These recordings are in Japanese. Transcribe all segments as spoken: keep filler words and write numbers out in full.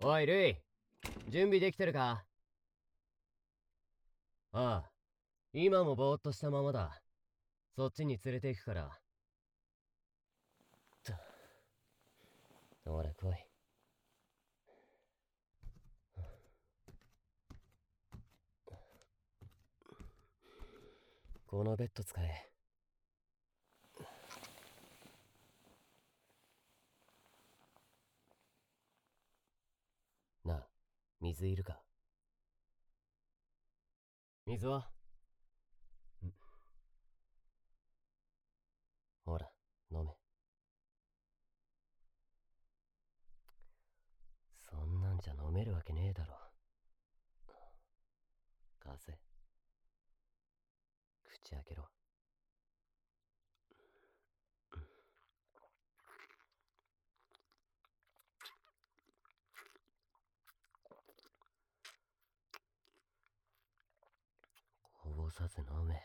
おいルイ、準備できてるか？ああ、今もぼーっとしたままだ。そっちに連れて行くから。と、ほら来い。このベッド使え。なあ、水いるか？水は？ん、ほら、飲め。そんなんじゃ飲めるわけねえだろ。貸せ。口開けろ。こぼさず飲め。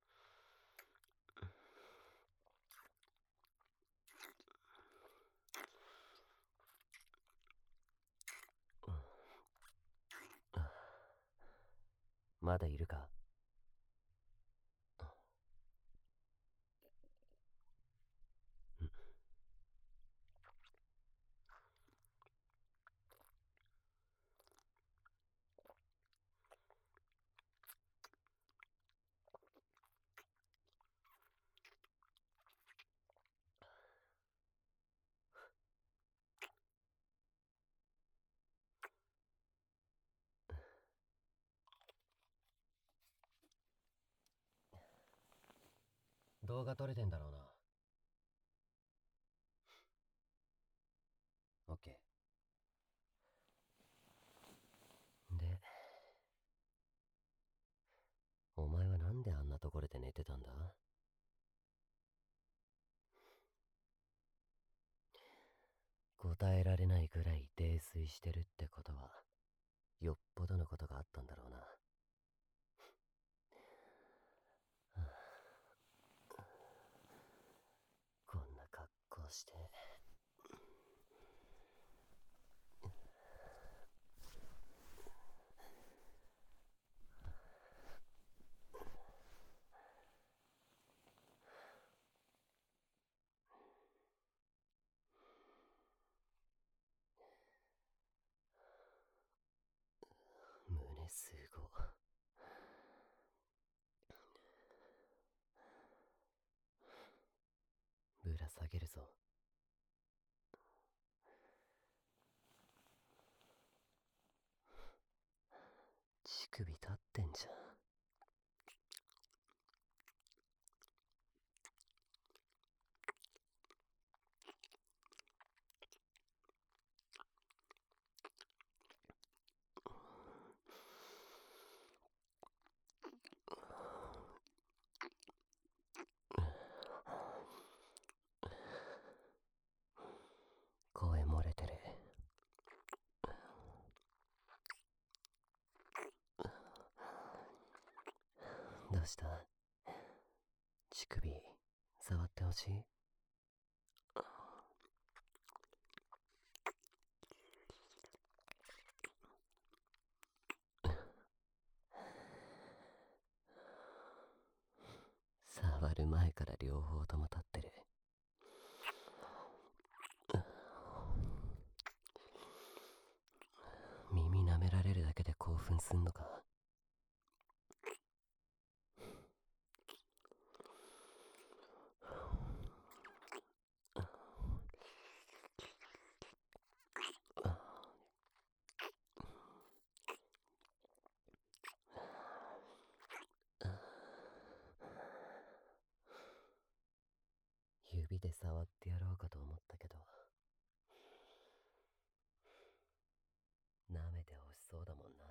まだいるか？動画撮れてんだろうな。オッケー。で、お前はなんであんなところで寝てたんだ？答えられないくらい泥酔してるってことは、よっぽどのことがあったんだろうな。こんな格好して。胸すご。ぶら下げるぞ。乳首立ってんじゃん。声漏れてる。どうした？乳首触ってほしい？触る前から両方とも立ってる。耳舐められるだけで興奮すんのか？指で触ってやろうかと思ったけど、舐めてほしそうだもんな。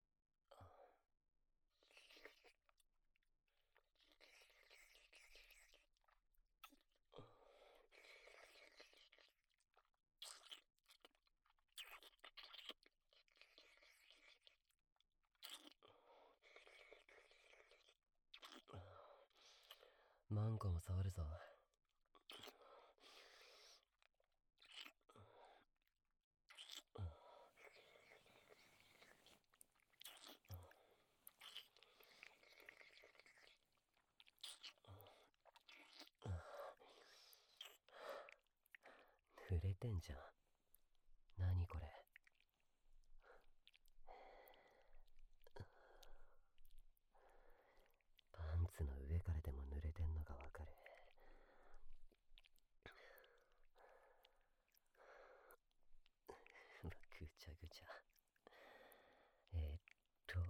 マンコも触るぞ。 濡れてんじゃん。何これ。パンツの上からでも濡れてんのがわかる。ぐちゃぐちゃ。えー、っと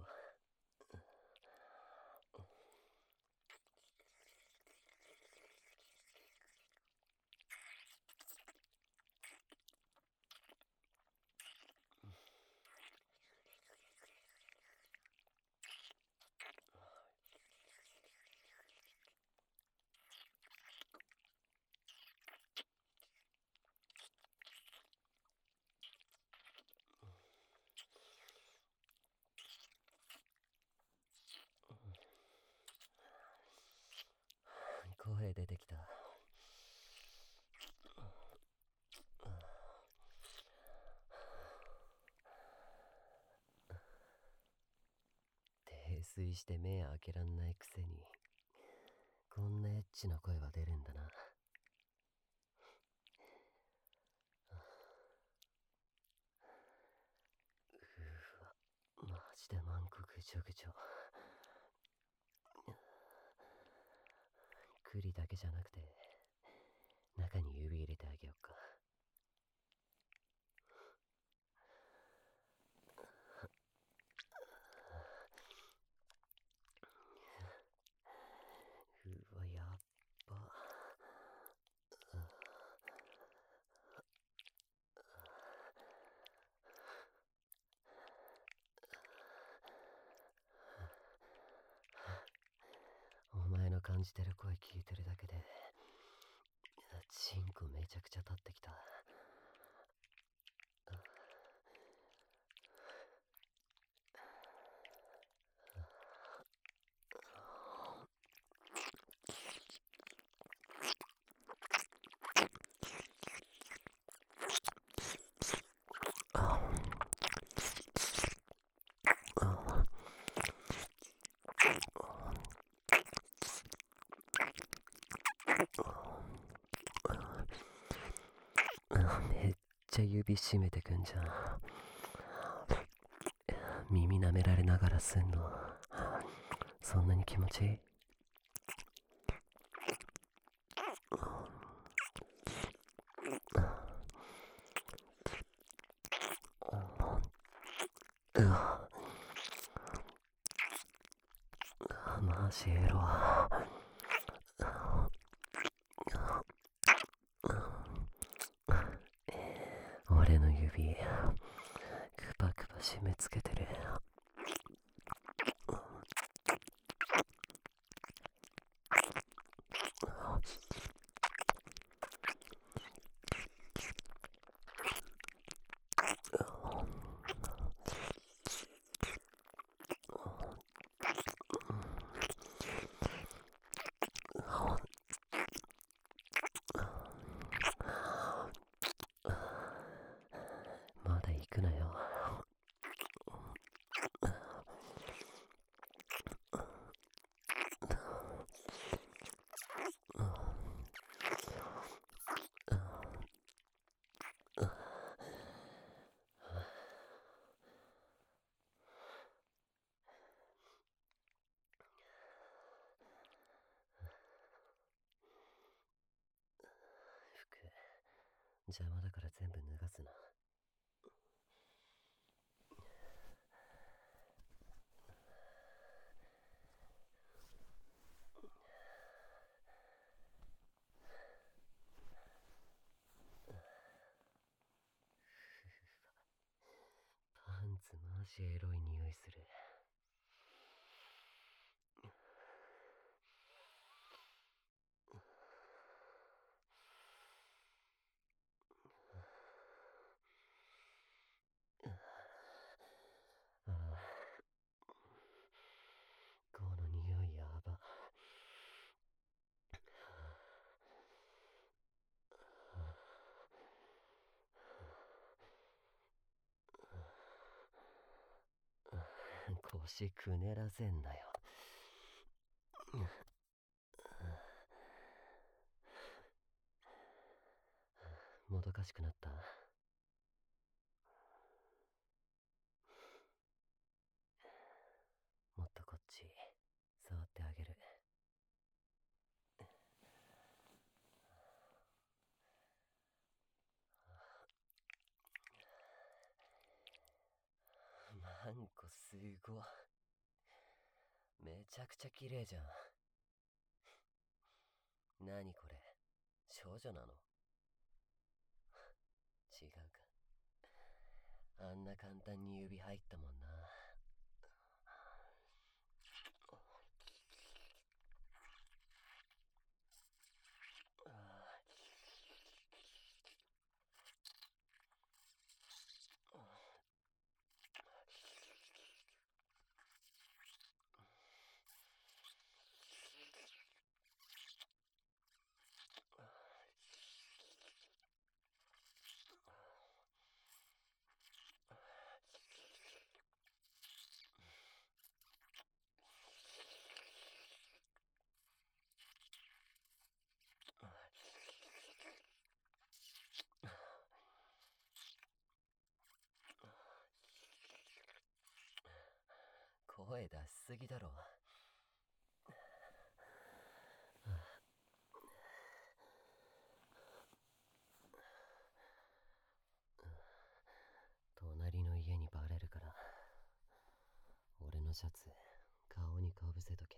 声出てきた。泥酔して目開けらんないくせにこんなエッチな声は出るんだな。うわ、マジでマンコぐちょぐちょ。栗だけじゃなくて中に指入れてあげよっか。うわ、やっば。お前の感じてる声聞いてるだけでチンコめちゃくちゃ立ってきた。めっちゃ指締めてくんじゃん。耳舐められながらすんのそんなに気持ちいい？うわ、マジエロ。俺の指クパクパ締め付けてる。まだ行くなよ。服邪魔だから全部脱がすな。パンツマジエロい匂いする。ああ、この匂いやば。腰くねらせんなよ。 もどかしくなった。もっとこっち触ってあげる。マンコすご。めちゃくちゃ綺麗じゃん。何これ、少女なの？違うか。あんな簡単に指入ったもんな。声出しすぎだろ。隣の家にバレるから、俺のシャツ顔にかぶせとけ。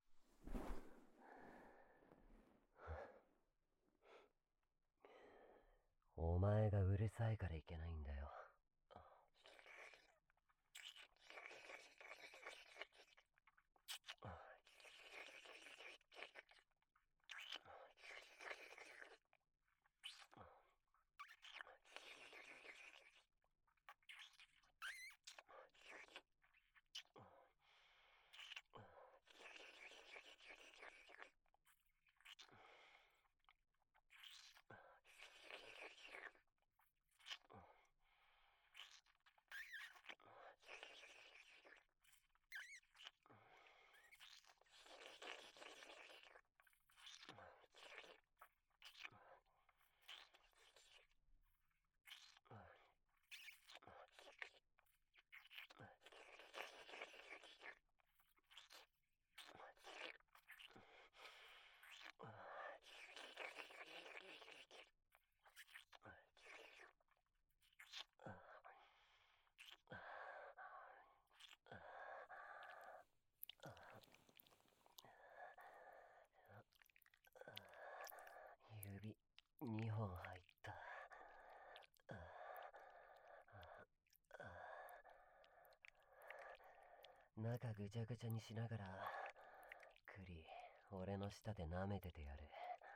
お前がうるさいからいけないんだよ。指にほん入った。中ぐちゃぐちゃにしながらクリ俺の舌で舐めててやる。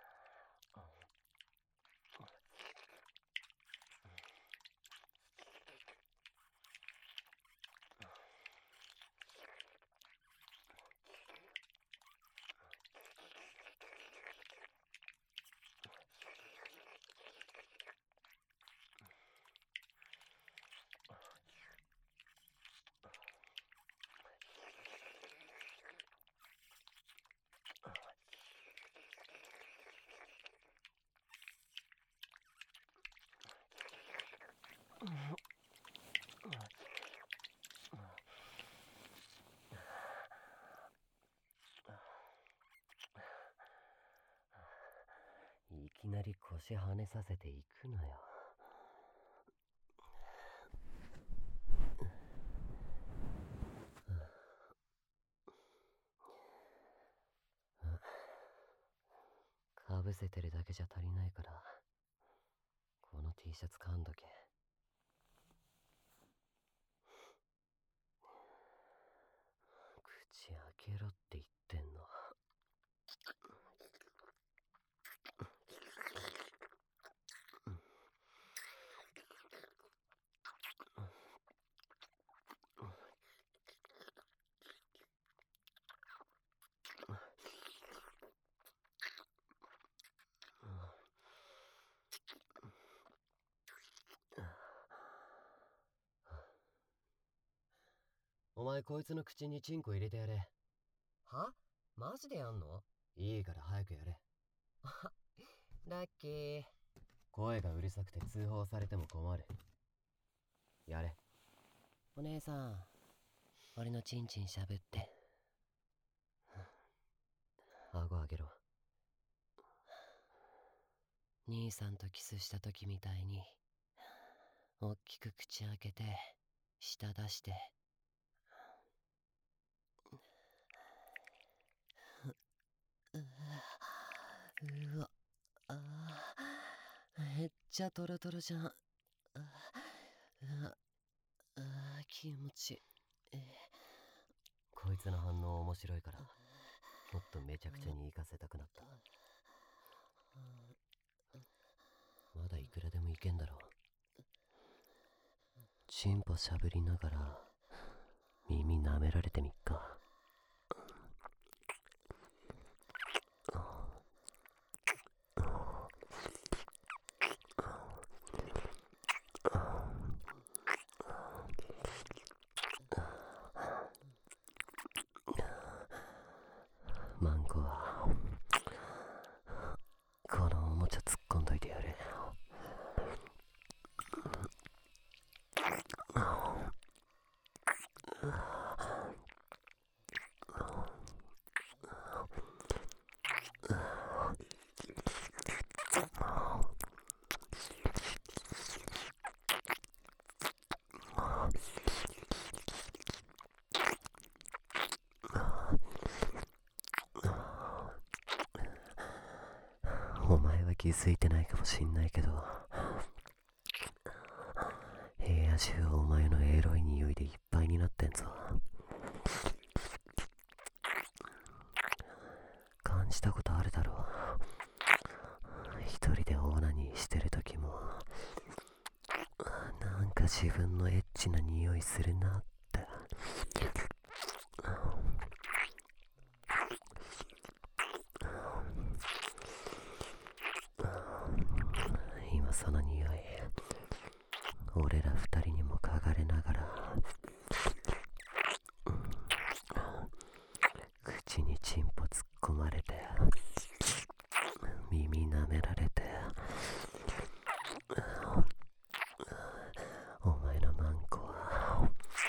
いきなり腰跳ねさせていくのよ。かぶせてるだけじゃ足りないから、この T シャツ噛んどけ。口開けろって言ってんの。お前こいつの口にチンコ入れてやれ。は？マジでやんの？いいから早くやれ。ラッキー。 声がうるさくて通報されても困る。やれ。お姉さん、俺のチンチンしゃぶって。顎上げろ。兄さんとキスした時みたいに、おっきく口開けて、舌出して。うわ、あー、めっちゃトロトロじゃん。あああ、気持ちいい。えー、こいつの反応面白いから、もっとめちゃくちゃに行かせたくなった。まだいくらでもいけんだろ。チンポしゃぶりながら耳舐められてみっか。マンコはこのおもちゃ突っ込んどいてやる。お前は気づいてないかもしんないけど、部屋中お前のエロい匂いでいっぱいになってんぞ。感じたことあるだろう。一人でオーナニーしてる時も、なんか自分のエッチな匂いするなって。今その匂い、俺ら二人にも嗅がれながら、口にチンポ突っ込まれて、耳舐められて、お前のマンコは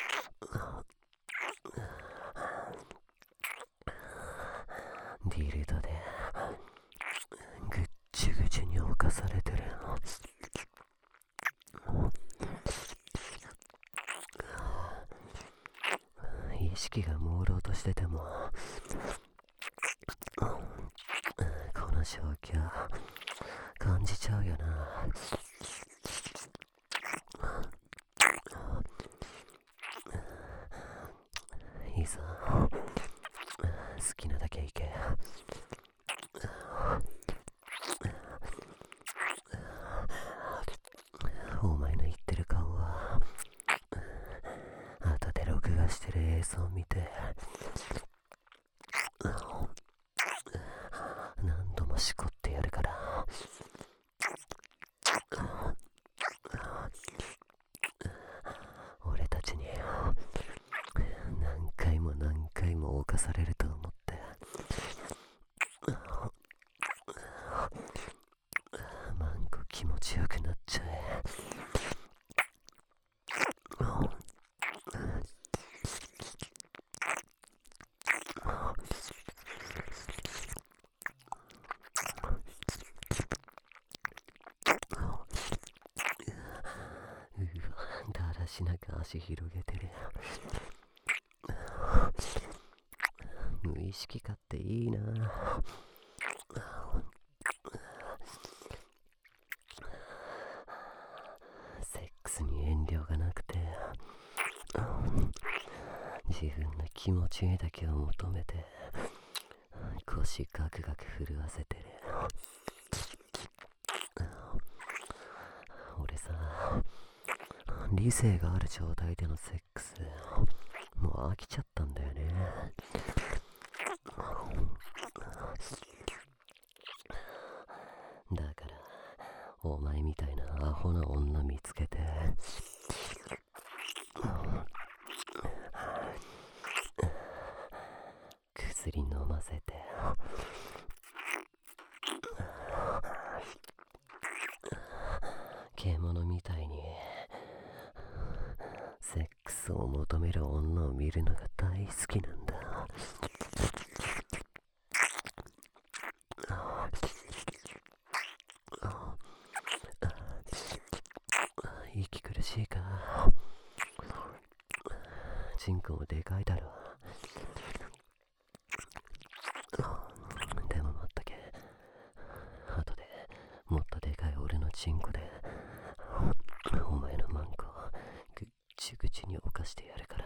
ディルドでぐっちゅぐちゅに侵されてる。意識が朦朧としてても、この状況感じちゃうよな。いいぞ、好きなだけ行け。お前の言ってる顔は後で録画してる映像を見て何度もしこってやるから。俺たちに何回も何回も侵されると思ってマンコ気持ちよくなっちゃえ。うわ、だらしなく足広げてる。無意識化っていいな。セックスに遠慮がなくて、自分の気持ちいいだけを求めて腰ガクガク震わせてる。俺さ、理性がある状態でのセックスもう飽きちゃったんだよね。だからお前みたいなアホな女見つけて薬飲ませて獣みたいにセックスを求める女を見るのが大好きなんだ。息苦しいか。チンコもでかいだろ。でも待っとけ。後でもっとでかい俺のチンコでお前のマンコをぐっちぐちに犯してやるから。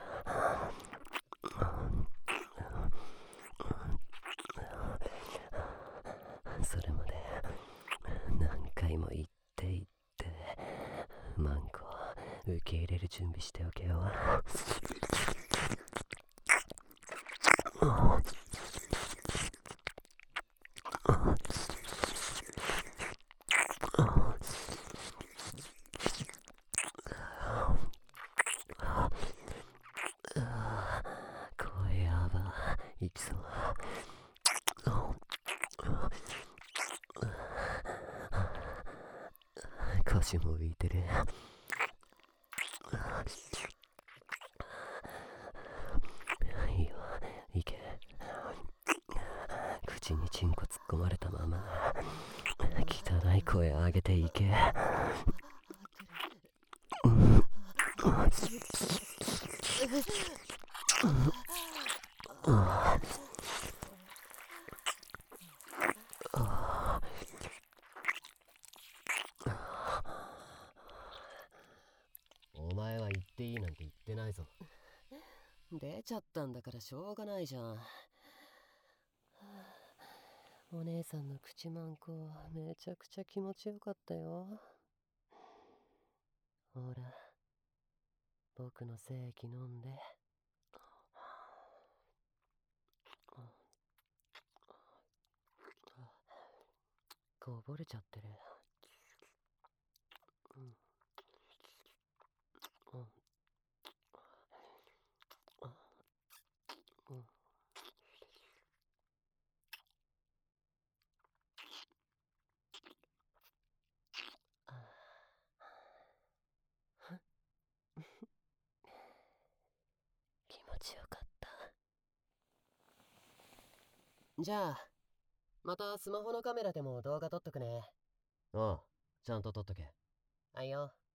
それまで何回も言って言ってマンコを受け入れる準備しておけよ。声やばいきそう。腰も浮いてる。いいよ、いけ。口にチンコ突っ込まれたまま汚い声上げていけ。お前は言っていいなんて言ってないぞ。出ちゃったんだからしょうがないじゃん。お姉さんの口マンコめちゃくちゃ気持ちよかったよ。ほら、僕の精液飲んで。こぼれちゃってる。うんうんうん気持ちよかった。じゃあまたスマホのカメラでも動画撮っとくね。ああ、ちゃんと撮っとけ。はいよ。